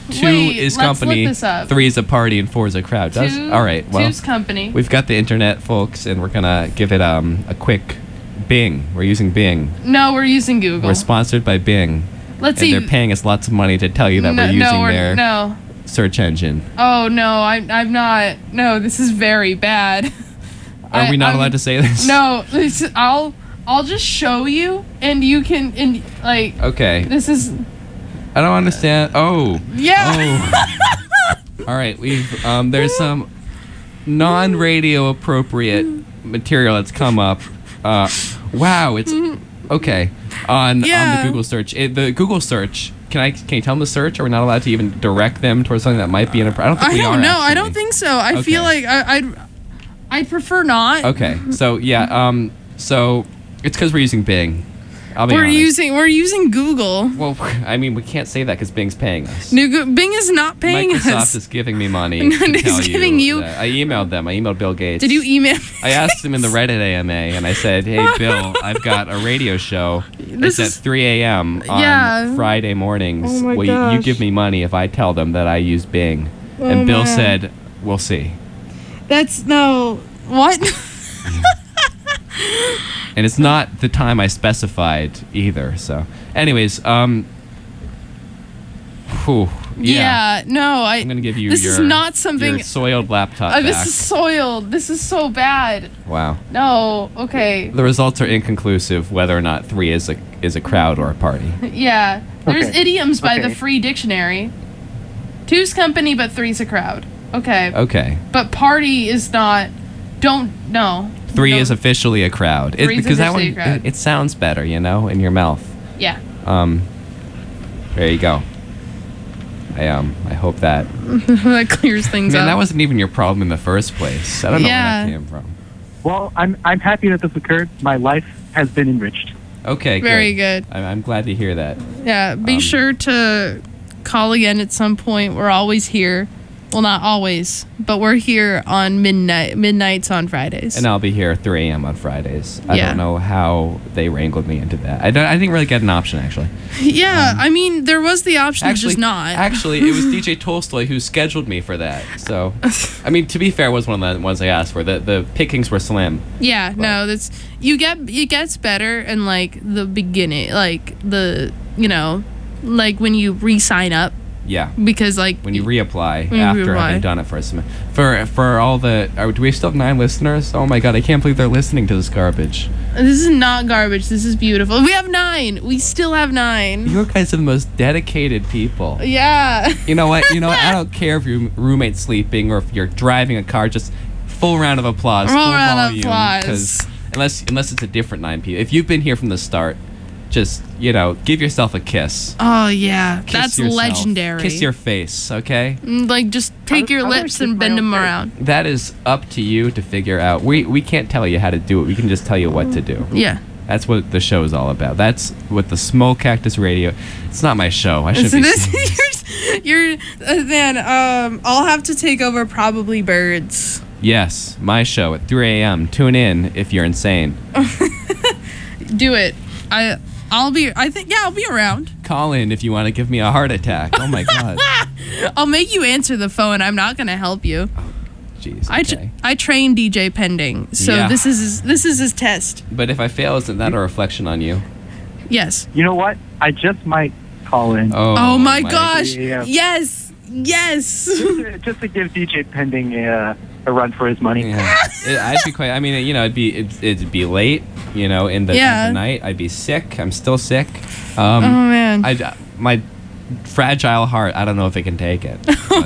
2 Wait, is let's company, look this up. 3 is a party, and 4 is a crowd. Does? All right. Well, 2's company. we've got the internet, folks, and we're gonna give it a quick Bing. We're using Bing. No, we're using Google. We're sponsored by Bing. Let's and see. they're paying us lots of money to tell you that we're using their no. search engine. Oh no, I'm not. No, this is very bad. Are we not allowed to say this? No, I'll just show you, and you can like. Okay. This is. I don't understand. Oh. Yeah. Oh. All right. We've there's some non-radio appropriate material that's come up. Wow. It's okay on the Google search. The Google search. Can you tell them to search? Are we not allowed to even direct them towards something that might be inappropriate? I don't think we are. No, actually. I don't think so. I feel like I'd prefer not. Okay. So yeah. So it's because we're using Bing. I'll be honest. We're using Google. Well, I mean, we can't say that because Bing's paying us. Bing is not paying Microsoft us. is giving me money. No, to it's tell giving you. that. I emailed them. I emailed Bill Gates. Did you email? I asked him in the Reddit AMA, and I said, "Hey, Bill, I've got a radio show. It's at 3 a.m. on Friday mornings. Oh my Will gosh. you give me money if I tell them that I use Bing?" And Bill said, "We'll see." That's no. What? And it's not the time I specified either. So, anyways, Yeah. No, I'm gonna give you This is not something. your soiled laptop back. This is soiled. This is so bad. Wow. No. Okay. The results are inconclusive whether or not 3 is a crowd or a party. Yeah. There's Okay. idioms by the Okay. Free Dictionary. 2's company, but 3's a crowd. Okay. Okay. But party is not. Don't no. 3 No. is officially a crowd. 3 is because that officially one a crowd. it sounds better, in your mouth. Yeah. There you go. I hope that. That clears things Man, up. that wasn't even your problem in the first place. I don't know where Yeah. that came from. Well, I'm happy that this occurred. My life has been enriched. Okay, Very good. I'm glad to hear that. Yeah, be sure to call again at some point. We're always here. Well, not always, but we're here on midnights on Fridays. And I'll be here at 3 a.m. on Fridays. I Yeah. don't know how they wrangled me into that. I didn't really get an option, actually. Yeah, I mean, there was the option of just not. Actually, it was DJ Tolstoy who scheduled me for that. So, I mean, to be fair, it was one of the ones I asked for. The pickings were slim. Yeah, no, it gets better in like the beginning, like like when you re-sign up. Yeah. Because like when you reapply when you after reapply. having done it for a semester. For all the do we still have 9 listeners? Oh my god, I can't believe they're listening to this garbage. This is not garbage. This is beautiful. We have 9. We still have 9. You guys are the most dedicated people. Yeah. You know what? I don't care if your roommate's sleeping or if you're driving a car. Just full round of applause. Full full round of volume, applause. 'cause unless it's a different 9 people. If you've been here from the start, just give yourself a kiss. Oh yeah, Kiss that's yourself. legendary. Kiss your face, okay? Like just take your lips and bend them around. That is up to you to figure out. We can't tell you how to do it. We can just tell you what to do. Yeah. That's what the show is all about. That's what the Small Cactus Radio. It's not my show. I should be. You're man. I'll have to take over probably birds. Yes, my show at 3 a.m. Tune in if you're insane. Do it. I'll be around. Call in if you want to give me a heart attack. Oh my god. I'll make you answer the phone. I'm not gonna help you. Jeez. Okay. I train DJ Pending, so Yeah. this is his test. But if I fail, isn't that a reflection on you? Yes. You know what? I just might call in. Oh my gosh! Yeah. Yes. Just to give DJ Pending a run for his money. Yeah. I'd be quite. I mean, it'd be late. In the night, I'd be sick. I'm still sick. Oh man. My fragile heart. I don't know if it can take it.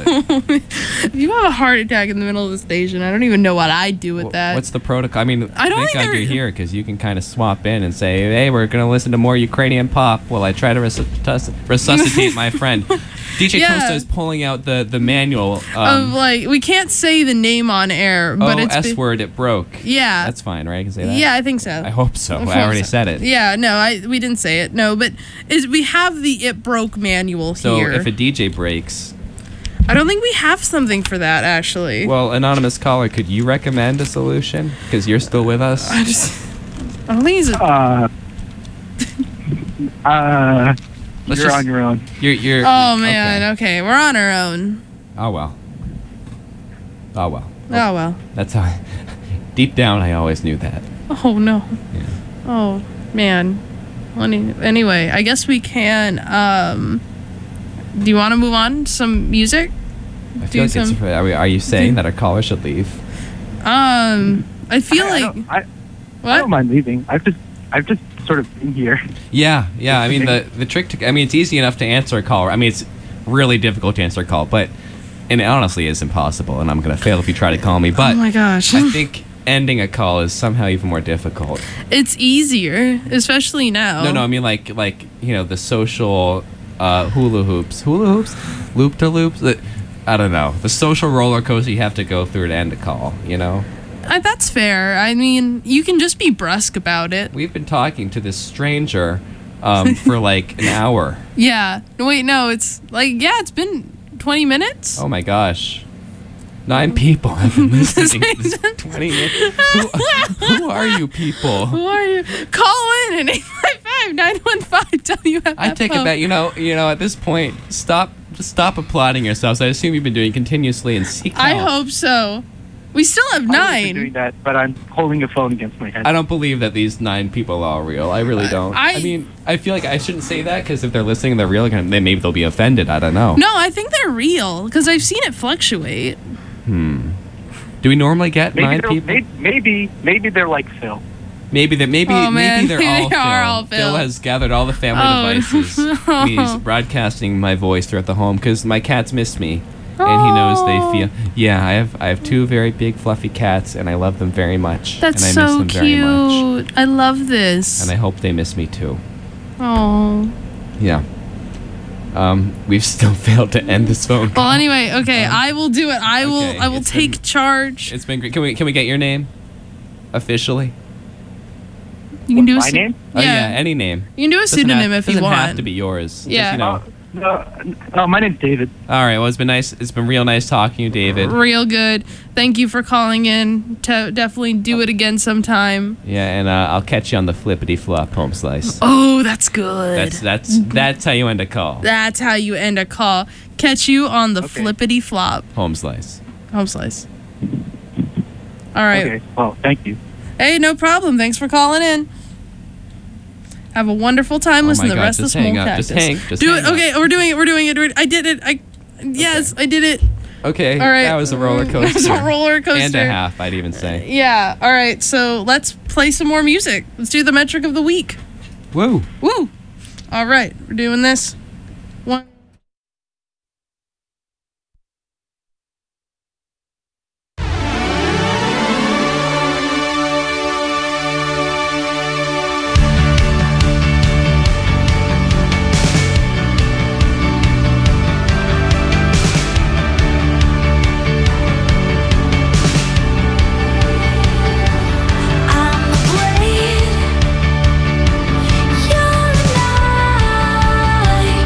If you have a heart attack in the middle of the station, I don't even know what I'd do with that. What's the protocol? I mean, I don't thank think God there- you're here because you can kind of swap in and say, "Hey, we're gonna listen to more Ukrainian pop." While I try to resuscitate my friend. DJ Yeah. Tosto is pulling out the manual. Of like, we can't say the name on air, but it's S word, it broke. Yeah. That's fine, right? I can say that. Yeah, I think so. I hope so. Of I already course. said it. Yeah, no, we didn't say it. No, but we have the It Broke manual So here. if a DJ breaks, I don't think we have something for that actually. well, anonymous caller, could you recommend a solution? Because you're still with us. I don't think he's a. You're on your own. You're. Oh man. Okay, we're on our own. Oh well. Oh well. Oh well. That's how. Deep down, I always knew that. Oh no. Yeah. Oh man. Anyway, I guess we can. Do you want to move on to some music? I feel like it's. Are you saying that our caller should leave? I feel like. I don't mind leaving. I've just sort of been here. Yeah. I mean, the trick to. I mean, it's easy enough to answer a call. I mean, it's really difficult to answer a call, but and it honestly is impossible. And I'm gonna fail if you try to call me. But oh my gosh. I think ending a call is somehow even more difficult. It's easier, especially now. No. I mean, like the social hula hoops, loop to loops. I don't know, the social roller coaster you have to go through to end a call. That's fair. I mean, you can just be brusque about it. We've been talking to this stranger for like an hour. Yeah. Wait, no, it's it's been 20 minutes. Oh my gosh. 9 people have been listening to this 20 minutes. Who are you people? Who are you? Call in at 855-915-WFFO. I take it back. At this point, stop applauding yourselves. I assume you've been doing continuously and seek help. I hope so. We still have 9. I'm doing that, but I'm holding a phone against my head. I don't believe that these 9 people are real. I really don't. I mean, I feel like I shouldn't say that because if they're listening, they're real. Then maybe they'll be offended. I don't know. No, I think they're real because I've seen it fluctuate. Do we normally get 9 people? Maybe they're like Phil. Maybe they're all Phil. Phil. Phil has gathered all the family devices. He's broadcasting my voice throughout the home because my cats miss me. And he knows they feel. Yeah, I have 2 very big fluffy cats, and I love them very much. That's and I so miss them very much. cute. I love this. And I hope they miss me too. Oh. Yeah. We've still failed to end this phone call. Well, anyway, okay, I will do it. I will take charge. It's been great. Can we get your name officially? You can do my name? Oh yeah, any name. You can do a pseudonym if you want. Doesn't have to be yours. Yeah. Just, No, my name's David. All right. Well, it's been nice. It's been real nice talking to you, David. Real good. Thank you for calling in. Definitely do it again sometime. Yeah, and I'll catch you on the flippity flop home slice. Oh, that's good. That's how you end a call. That's how you end a call. Catch you on the flippity flop home slice. Home slice. All right. Okay. Well, thank you. Hey, no problem. Thanks for calling in. Have a wonderful time listening to the rest of the Small Cactus. Just do hang it. Okay, up. we're doing it. I did it. Yes, I did it. Okay. All right. That was a roller coaster. That was a roller coaster. And a half, I'd even say. Yeah. All right. So let's play some more music. Let's do the metric of the week. Woo. Woo. All right. We're doing this. One. I'm the blade, you're the knife.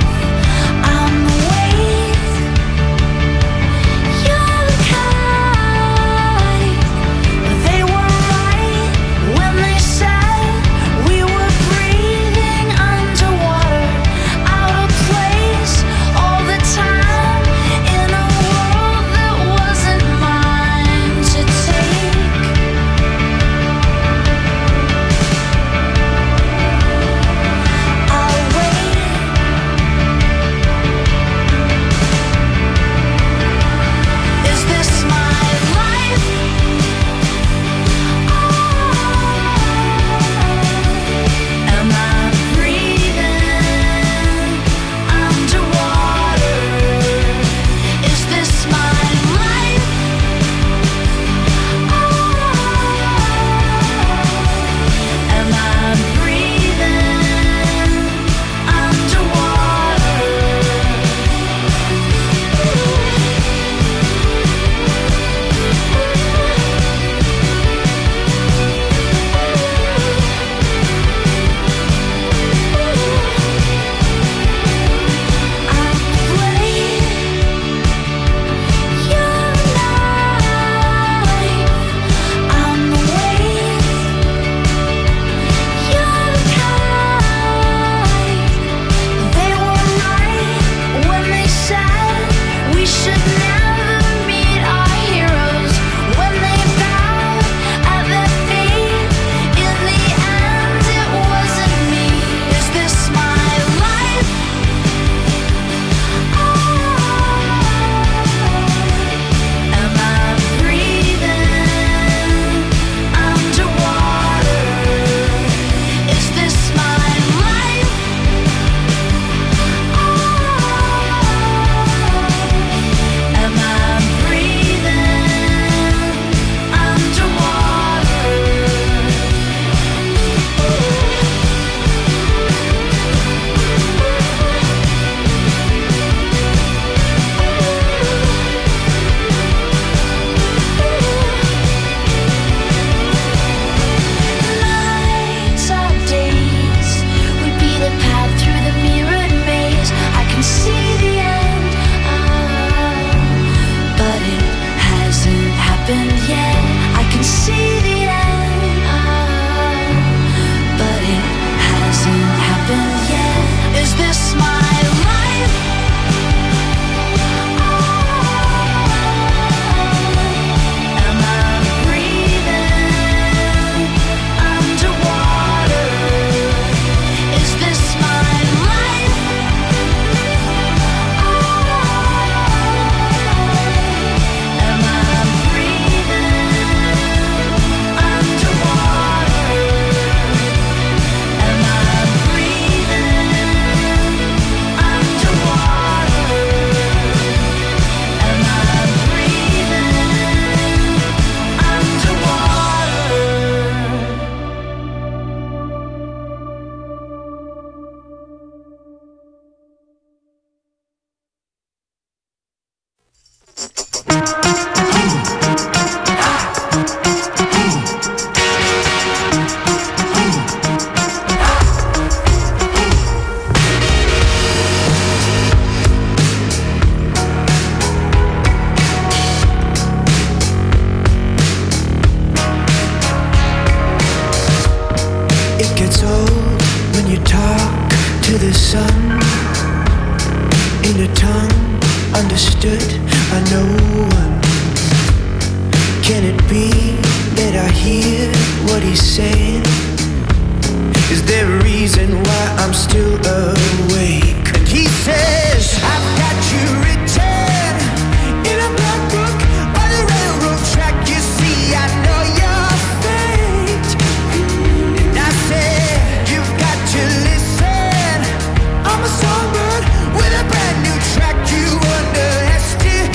the sun in a tongue understood by no one. Can it be that I hear what he's saying? Is there a reason why I'm still awake? And he says, I've got you written in a black book by the railroad track. You see, I know your fate. And I said, you've got to listen. I'm a songbird with a brand new track you underestimate.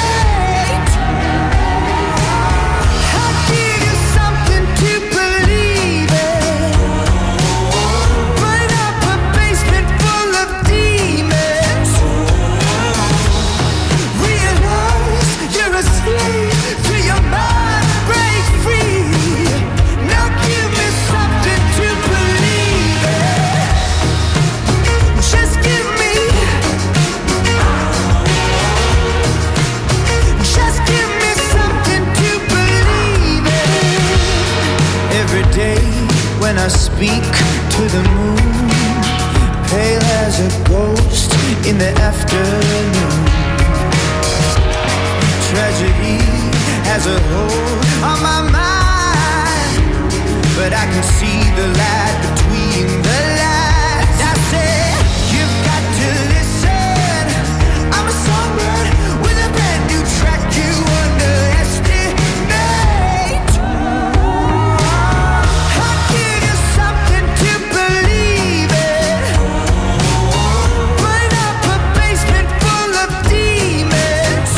I'll give you something to believe in. Burn up a basement full of demons. Realize you're a slave to your mind. Break free. Now give me something to believe in. Just give me something to believe in. Every day when I speak to the moon, pale as a ghost in the afternoon. Tragedy has a hold on my mind, but I can see the light between the lines. I said, you've got to listen. I'm a songbird with a brand new track you underestimate. I'll give you something to believe in. Burn up a basement full of demons.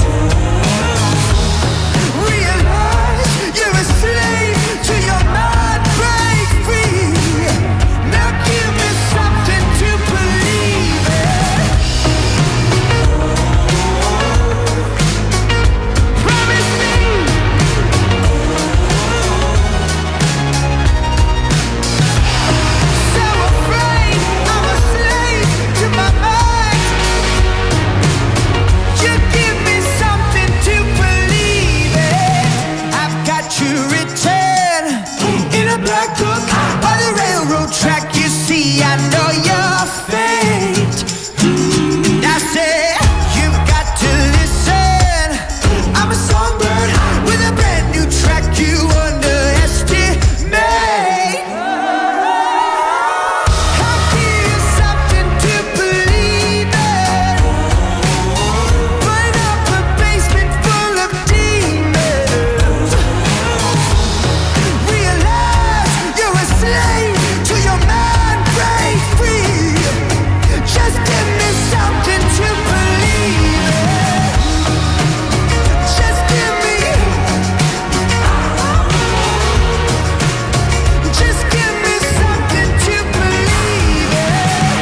Realize you're a slave to your mind. Break free. Now give me something to believe in. Promise me. So afraid I'm a slave to my mind. You give me something to believe in. I've got you written in a black book by the railroad track. You see, I know your fate. I said, you've got to listen. I'm a songbird with a brand new track you underestimate. I'll give you something to believe in. Burn up a basement full of demons. Realize you're a slave to your mind. Break free. Just give me something to believe in. Just give me something to believe in.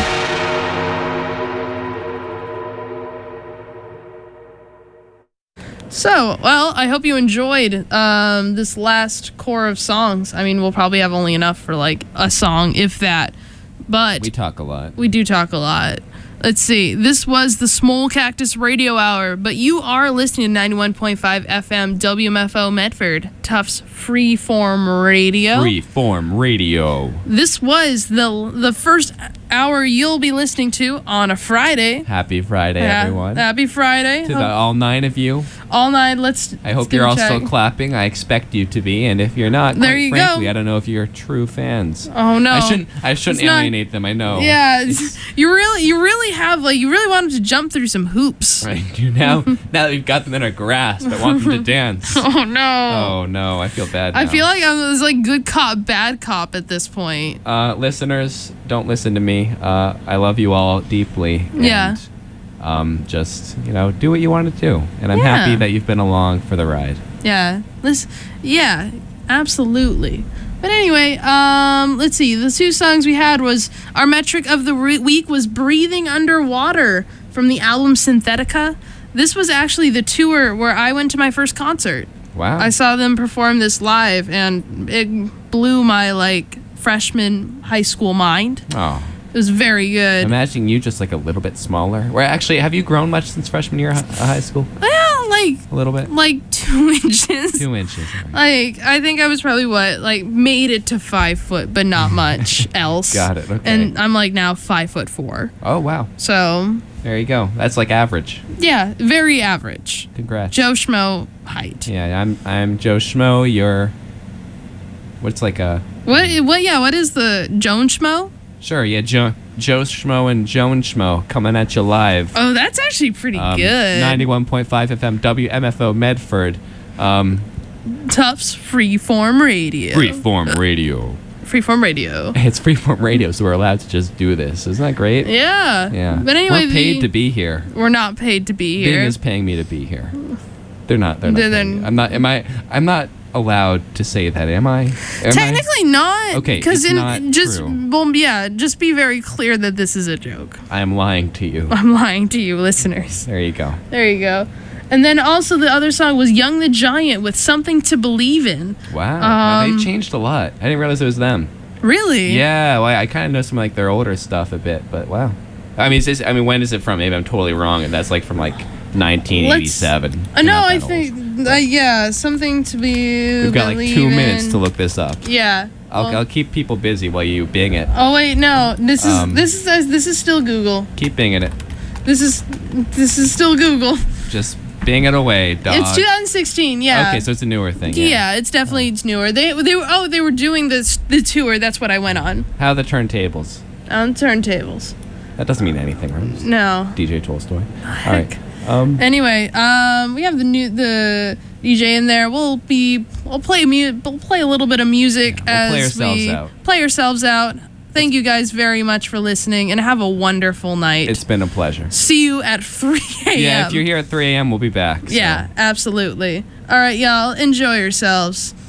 So, well, I hope you enjoyed this last core of songs. I mean, we'll probably have only enough for like a song, if that. But We talk a lot. we do talk a lot. Let's see. This was the Small Cactus Radio Hour, but you are listening to 91.5 FM WMFO Medford, Tufts Freeform Radio. Freeform radio. This was the first hour you'll be listening to on a Friday. Happy Friday, Yeah, everyone. Happy Friday. To all 9 of you. All night. Let's. I hope you're all still clapping. I expect you to be, and if you're not, There quite you frankly, go. I don't know if you're true fans. Oh no. I shouldn't It's not- alienate them. I know. Yeah, you really have like you really want them to jump through some hoops. Right. Now that we've got them in our grasp, I want them to dance. Oh no. Oh no, I feel bad. I now. feel like I was like good cop, bad cop at this point. Listeners, don't listen to me. I love you all deeply. Yeah. And, just do what you want to do, and I'm Yeah. happy that you've been along for the ride. Yeah. Yeah, absolutely. But anyway, let's see. The two songs we had was our metric of the week was Breathing Underwater from the album Synthetica. This was actually the tour where I went to my first concert. Wow. I saw them perform this live, and it blew my freshman high school mind. Oh. It was very good. Imagine you just like a little bit smaller. Where actually, have you grown much since freshman year of high school? Well, A little bit. like 2 inches. 2 inches. Like, I think I was probably made it to 5 foot, but not much else. Got it. Okay. And I'm like now 5'4". Oh wow. So There you go. That's like average. yeah, very average. Congrats. Joe Schmo height. Yeah, I'm Joe Schmo. You're. What's like a? What? Yeah. What is the Joan Schmo? Sure. Yeah, Joe Schmo and Joan Schmo coming at you live. Oh, that's actually pretty good. 91.5 FM WMFO Medford. Tufts Freeform Radio. Freeform Radio. Freeform Radio. It's Freeform Radio, so we're allowed to just do this. Isn't that great? Yeah. Yeah. But anyway, we're paid to be here. We're not paid to be Bing here. is paying me to be here. They're not. They're not. They're- paying me. I'm not. Am I? I'm not allowed to say that. Am I? Technically not. Okay, Because it's not just true. well, yeah, just be very clear that this is a joke. I am lying to you. I'm lying to you, listeners. There you go. There you go. And then also the other song was Young the Giant with Something to Believe in. Wow. Well, they changed a lot. I didn't realize it was them. Really? Yeah. Well, I kind of know some like their older stuff a bit, but wow. I mean, when is it from? Maybe I'm totally wrong, and that's like from like 1987. No, Not I that think yeah, something to be. We've got like 2 minutes to look this up. Yeah. I'll keep people busy while you bing it. Oh wait, no. This is still Google. Keep binging it. This is still Google. Just bing it away, dog. It's 2016. Yeah. Okay, so it's a newer thing. Yeah, it's definitely it's newer. They were doing the tour. That's what I went on. How are the turntables? On turntables. That doesn't mean anything, right? No. DJ Tolstoy. All right. Anyway, we have the DJ in there. We'll play a little bit of music as play play ourselves out. Thank you guys very much for listening, and have a wonderful night. It's been a pleasure. See you at 3 a.m. Yeah, if you're here at 3 a.m., we'll be back. So. Yeah, absolutely. All right, y'all. Enjoy yourselves.